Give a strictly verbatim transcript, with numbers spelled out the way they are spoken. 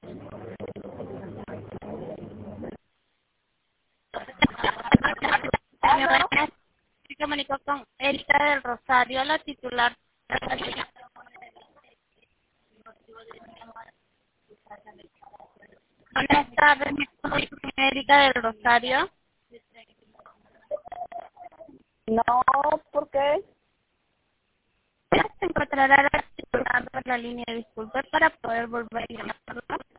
Se comunicó con Erika del Rosario, la titular. Buenas tardes, me comunico con Erika del Rosario. No, ¿por qué? Se encontrará la titular de la línea, disculpe, para poder volver a llamarla.